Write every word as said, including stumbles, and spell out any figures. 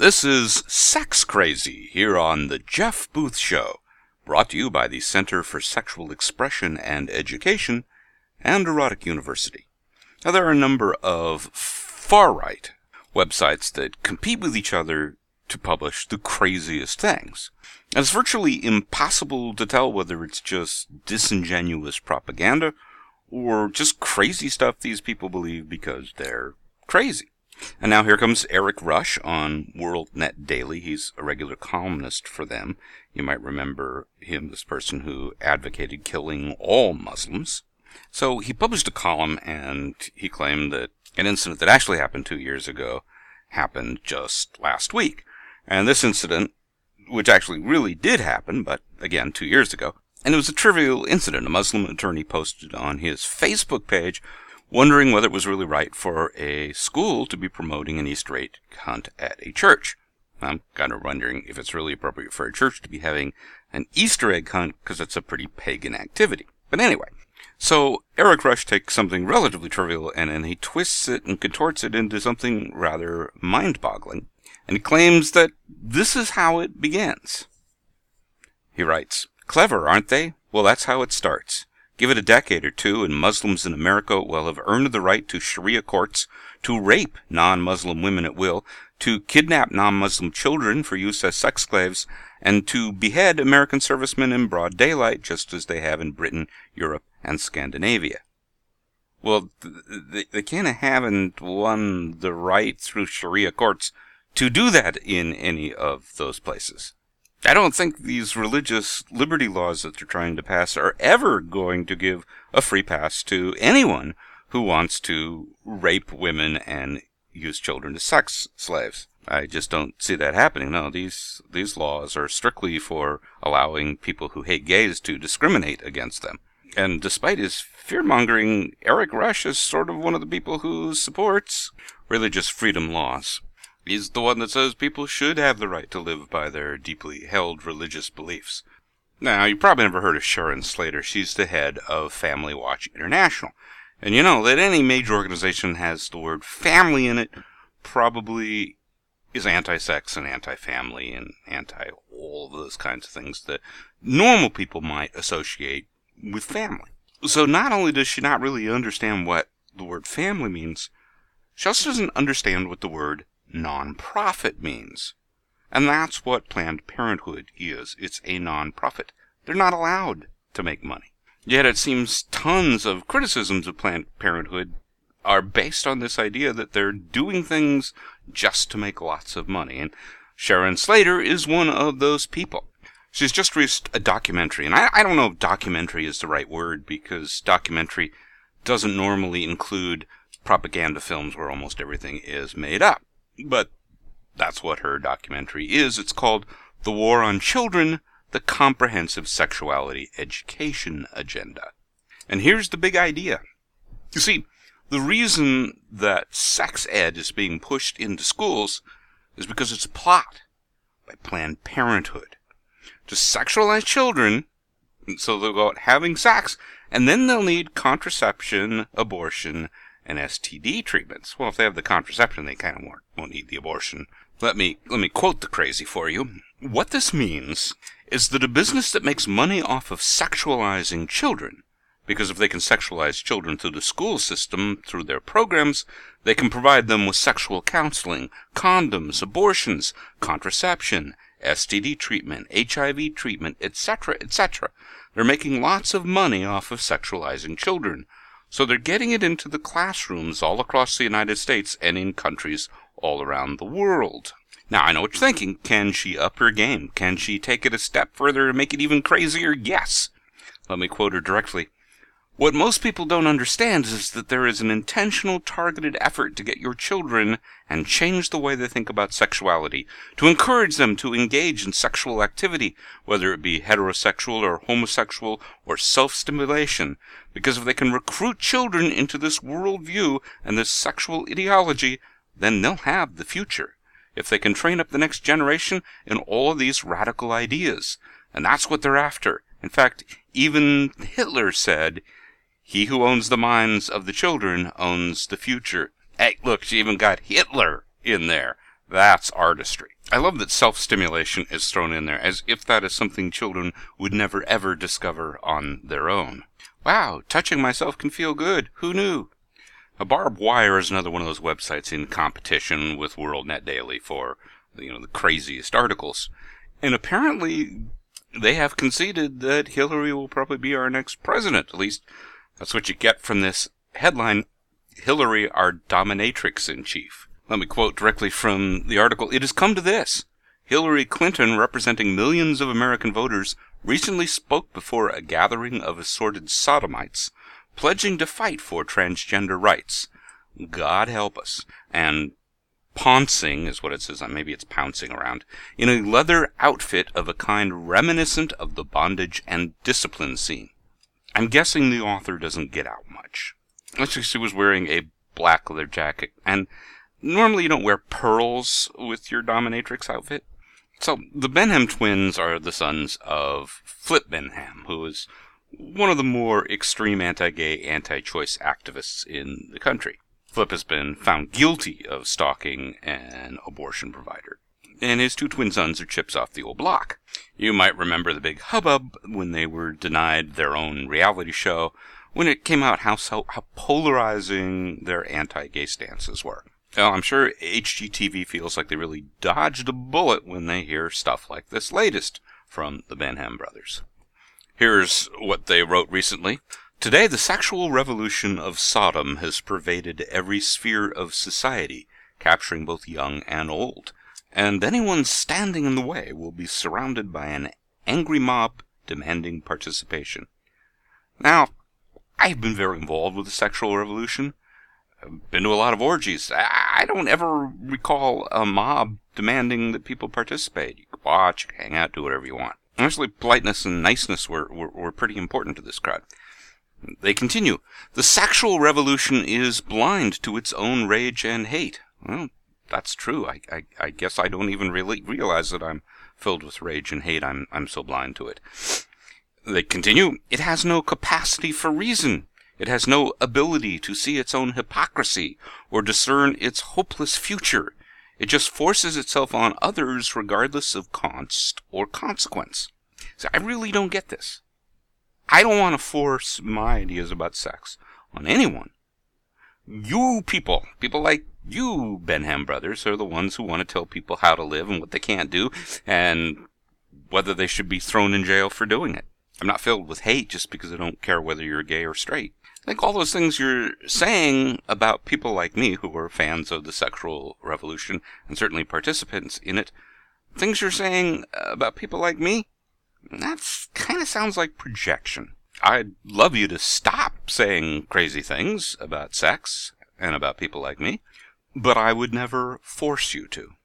This is Sex Crazy here on The Jeff Booth Show, brought to you by the Center for Sexual Expression and Education and Erotic University. Now, there are a number of far-right websites that compete with each other to publish the craziest things. And it's virtually impossible to tell whether it's just disingenuous propaganda or just crazy stuff these people believe because they're crazy. And now here comes Eric Rush on WorldNet Daily. He's a regular columnist for them. You might remember him, this person who advocated killing all Muslims. So he published a column and he claimed that an incident that actually happened two years ago happened just last week. And this incident, which actually really did happen, but again, two years ago, and it was a trivial incident. A Muslim attorney posted on his Facebook page wondering whether it was really right for a school to be promoting an Easter egg hunt at a church. I'm kind of wondering if it's really appropriate for a church to be having an Easter egg hunt, because it's a pretty pagan activity. But anyway, so Eric Rush takes something relatively trivial and then he twists it and contorts it into something rather mind-boggling. And he claims that this is how it begins. He writes, "Clever, aren't they? Well, that's how it starts. Give it a decade or two, and Muslims in America will have earned the right to Sharia courts, to rape non-Muslim women at will, to kidnap non-Muslim children for use as sex slaves, and to behead American servicemen in broad daylight, just as they have in Britain, Europe, and Scandinavia." Well, they, they kind of haven't won the right through Sharia courts to do that in any of those places. I don't think these religious liberty laws that they're trying to pass are ever going to give a free pass to anyone who wants to rape women and use children as sex slaves. I just don't see that happening. No, these these laws are strictly for allowing people who hate gays to discriminate against them. And despite his fear-mongering, Eric Rush is sort of one of the people who supports religious freedom laws. He's the one that says people should have the right to live by their deeply held religious beliefs. Now, you probably never heard of Sharon Slater. She's the head of Family Watch International. And you know that any major organization has the word family in it probably is anti-sex and anti-family and anti-all of those kinds of things that normal people might associate with family. So not only does she not really understand what the word family means, she also doesn't understand what the word non-profit means. And that's what Planned Parenthood is. It's a non-profit. They're not allowed to make money. Yet it seems tons of criticisms of Planned Parenthood are based on this idea that they're doing things just to make lots of money. And Sharon Slater is one of those people. She's just released a documentary. And I, I don't know if documentary is the right word, because documentary doesn't normally include propaganda films where almost everything is made up. But that's what her documentary is. It's called The War on Children, the Comprehensive Sexuality Education Agenda. And here's the big idea. You see, the reason that sex ed is being pushed into schools is because it's a plot by Planned Parenthood to sexualize children so they'll go out having sex, and then they'll need contraception, abortion, and S T D treatments. Well, if they have the contraception, they kind of won't, won't need the abortion. Let me let me quote the crazy for you. What this means is that a business that makes money off of sexualizing children, because if they can sexualize children through the school system, through their programs, they can provide them with sexual counseling, condoms, abortions, contraception, S T D treatment, H I V treatment, et cetera, et cetera. They're making lots of money off of sexualizing children. So they're getting it into the classrooms all across the United States and in countries all around the world. Now, I know what you're thinking. Can she up her game? Can she take it a step further and make it even crazier? Yes. Let me quote her directly. "What most people don't understand is that there is an intentional, targeted effort to get your children and change the way they think about sexuality, to encourage them to engage in sexual activity, whether it be heterosexual or homosexual or self-stimulation, because if they can recruit children into this worldview and this sexual ideology, then they'll have the future. If they can train up the next generation in all of these radical ideas. And that's what they're after. In fact, even Hitler said, 'He who owns the minds of the children owns the future.'" Hey, look, she even got Hitler in there. That's artistry. I love that self-stimulation is thrown in there, as if that is something children would never ever discover on their own. Wow, touching myself can feel good. Who knew? A Barbed Wire is another one of those websites in competition with World Net Daily for, you know, the craziest articles. And apparently they have conceded that Hillary will probably be our next president. At least that's what you get from this headline, Hillary, our dominatrix-in-chief. Let me quote directly from the article. It has come to this. Hillary Clinton, representing millions of American voters, recently spoke before a gathering of assorted sodomites, pledging to fight for transgender rights. God help us. And pouncing is what it says, maybe it's pouncing around, in a leather outfit of a kind reminiscent of the bondage and discipline scene. I'm guessing the author doesn't get out much. Actually, she was wearing a black leather jacket, and normally you don't wear pearls with your dominatrix outfit. So, the Benham twins are the sons of Flip Benham, who is one of the more extreme anti-gay, anti-choice activists in the country. Flip has been found guilty of stalking an abortion provider, and his two twin sons are chips off the old block. You might remember the big hubbub when they were denied their own reality show, when it came out how, so, how polarizing their anti-gay stances were. Well, I'm sure H G T V feels like they really dodged a bullet when they hear stuff like this latest from the Benham brothers. Here's what they wrote recently. Today, the sexual revolution of Sodom has pervaded every sphere of society, capturing both young and old. And anyone standing in the way will be surrounded by an angry mob demanding participation. Now, I've been very involved with the sexual revolution. I've been to a lot of orgies. I don't ever recall a mob demanding that people participate. You can watch, you can hang out, do whatever you want. Honestly, politeness and niceness were, were, were pretty important to this crowd. They continue. The sexual revolution is blind to its own rage and hate. Well, that's true. I, I, I guess I don't even really realize that I'm filled with rage and hate. I'm, I'm so blind to it. They continue. It has no capacity for reason. It has no ability to see its own hypocrisy or discern its hopeless future. It just forces itself on others regardless of cost or consequence. So I really don't get this. I don't want to force my ideas about sex on anyone. You people, people like you, Benham brothers, are the ones who want to tell people how to live and what they can't do, and whether they should be thrown in jail for doing it. I'm not filled with hate just because I don't care whether you're gay or straight. I think all those things you're saying about people like me who are fans of the sexual revolution and certainly participants in it, things you're saying about people like me, that's kind of sounds like projection. I'd love you to stop saying crazy things about sex and about people like me, but I would never force you to.